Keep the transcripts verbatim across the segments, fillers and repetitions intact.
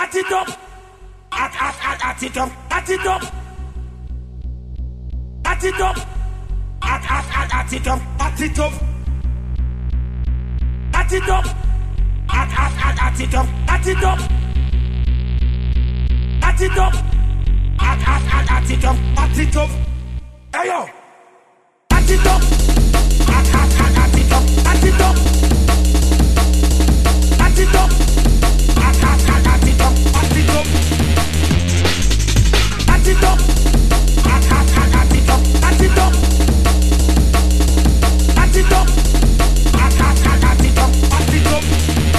At it up. At, at, at, at it up. At it up. At it up. At, at, at, at it up. At it up. At it up. At, at, at, at it up. At it up. At it up. At, at, at, at it up. At it up. Hey yo. At it up. At, at, at, at it up. At it up. At it up. At, at, at, at it up. At it up. At it up. At, at, at, at it up. At it up. At it up. At, at, at, at it up. At it up.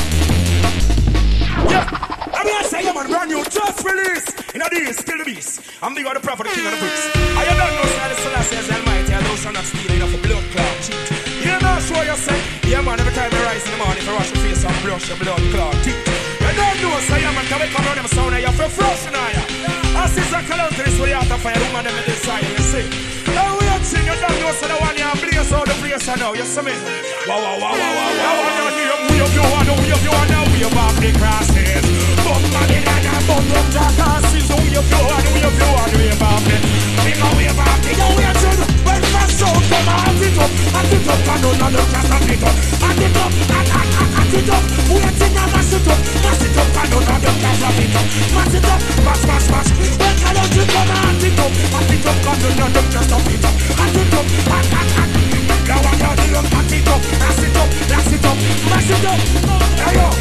Yeah. I'm here to say, yeah, man, brand new, just released. In a day, still the beast. I'm the God, the prophet, the king of the bricks. I don't know, sir, the Selassie is almighty. I know shall not steal enough for blood clot cheat. You know, show yourself. Yeah, man, every time I rise in the morning, if I wash your face and blush your blood clot teeth. You don't know, sir, yeah, man, can we come around them sound and you're for frost in here. I see some colors to this way out of fire, woman, them in this side, you see. Now we are seeing you don't know, so the one you have blaze all the place I know, you see me? Wow, wow, wow, wow, wow, wow. I want to we up, you want to we up, you want to we up off the crosses. Bum, man, in and bum, bum, jackass. We up, you want to we up, you want to we up off the. We go, we up off the. Yo, we are seeing, when fast show, come on, at it up. At it up, and none of them can stop it up. At it up, at, at, at, at it up. We are seeing a mash it up. Mash it up, and none of them can stop it up. Mash it up, mash, mash, mash. When colors you come on, at it up. At it up, and none of them can stop it up. At it up, at, at, at. Now I got the up, at it up. Mash it up, mash it up, mash it up. Hey yo.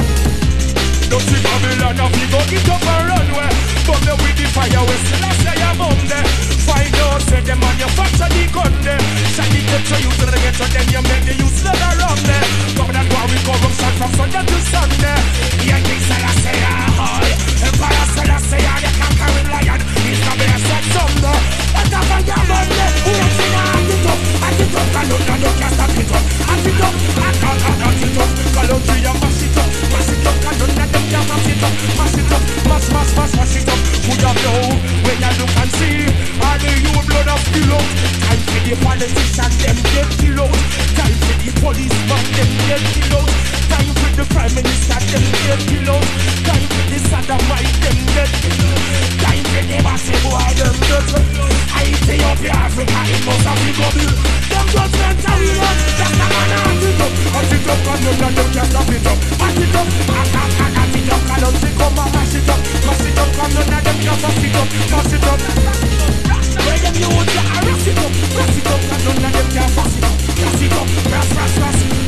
Don't see Babylon, now we go get up and run where. But me with the fire, we still a say I'm on there. Find out, say the manufacture the gun there. Shine it up to you to the ghetto, then you make the use let around there. Come that war, we corruption from Sunday to Sunday. Yeah, King Selassie, ahoy. Empire Selassie, the conquering lion. He's the best at Sunday. But up and down Monday, we ain't seen a hat it up. Hat it up, and none of them can stop it up. Hat it up, hat, hat, hat, hat it up. Call out to you, mash it up, mash it up, and none of them can mash it up. Mash it up, mash, mash, mash, mash it up. Would you know when you look and see all the you blood of kilo? Time for the politicians, them get kilo. Time for the policeman, them get kilo. Time for the prime minister, them get kilo. Time for the sodomite, them get kilo. Time for the massive boy, them get kilo. Ethiopia, Africa, it must have been good. Them judgments are real. That's the man at it up. At it up, and none of them can stop it up. At it up, at, at, at, at it up. Can't see come and mash it up. Mash it up, and none of them can mash it up. Mash it up. Where them you want to rush it up. Rush it up, and none of them can mash it up. Rush it up, rush, rush, rush.